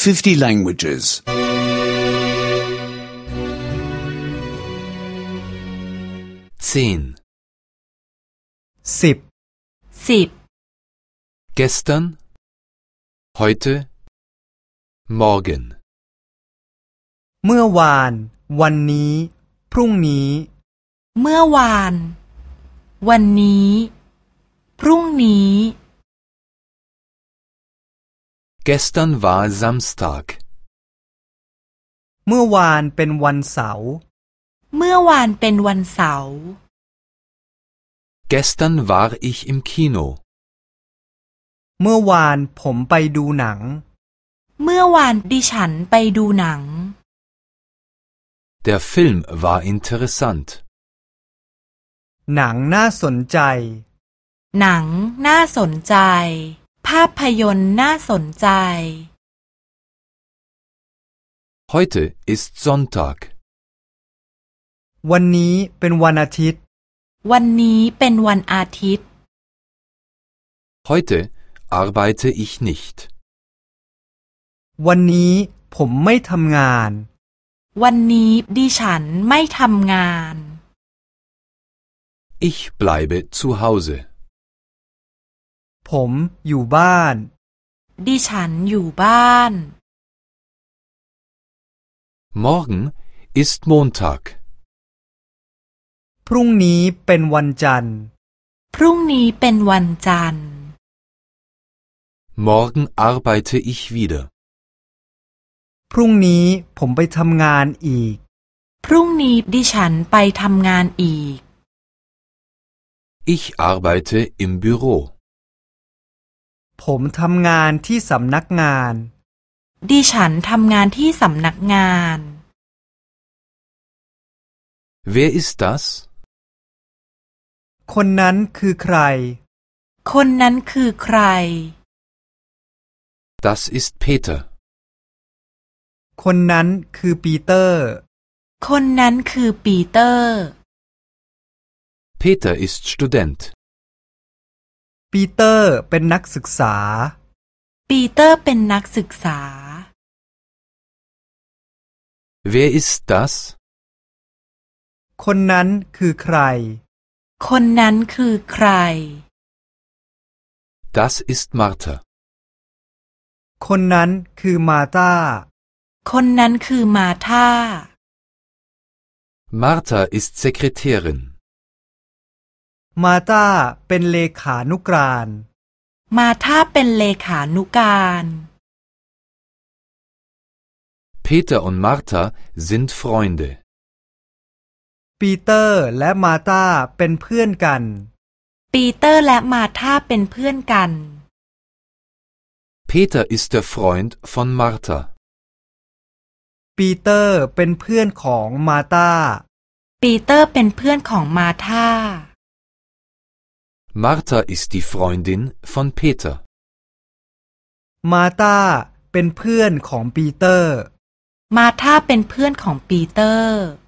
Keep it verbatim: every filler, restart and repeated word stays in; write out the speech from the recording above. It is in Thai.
fifty languages. Zehn. สิบสิบ Gestern, heute, morgen. เมื่อวานวันนี้พรุ่งนี้เมื่อวาน วันนี้ พรุ่งนี้ Gestern war Samstag. เมื่อวานเป็นวันเสาร์เมื่อวานเป็นวันเสาร์ Gestern war ich im Kino. เมื่อวานผมไปดูหนังเมื่อวานดิฉันไปดูหนัง Der Film war interessant. หนังน่าสนใจหนังน่าสนใจ ภาพยนตร์น่าสนใจ Heute ist Sonntag. วันนี้เป็นวันอาทิตย์วันนี้เป็นวันอาทิตย์ Heute arbeite ich nicht. วันนี้ผมไม่ทำงานวันนี้ดิฉันไม่ทำงาน Ich bleibe zu Hause. ผมอยู่บ้านดิฉันอยู่บ้าน Morgen ist Montag. พรุ่งนี้เป็นวันจันทร์พรุ่งนี้เป็นวันจันทร์ Morgen arbeite ich wieder. พรุ่งนี้ผมไปทำงานอีกพรุ่งนี้ดิฉันไปทำงานอีก Ich arbeite im Büro. ผมทำงานที่สำนักงานดิฉันทำงานที่สำนักงาน Wer ist das? คนนั้นคือใครคนนั้นคือใคร Das ist Peter. คนนั้นคือปีเตอร์คนนั้นคือปีเตอร์ Peter ist Student. ปีเตอร์เป็นนักศึกษาปีเตอร์เป็นนักศึกษา Wer ist das? คนนั้นคือใครคนนั้นคือใคร Das ist Martha. คนนั้นคือมาธาคนนั้นคือมาธา Martha ist Sekretärin. มาธาเป็นเลขานุกรานมาธาเป็นเลขานุการ Peter und Martha sind Freunde. ปีเตอร์และมาธาเป็นเพื่อนกันปีเตอร์และมาธาเป็นเพื่อนกัน Peter ist der Freund von Martha. ปีเตอร์เป็นเพื่อนของมาธาปีเตอร์เป็นเพื่อนของมาธา Martha ist die Freundin von Peter. มาธาเป็นเพื่อนของปีเตอร์มาธาเป็นเพื่อนของปีเตอร์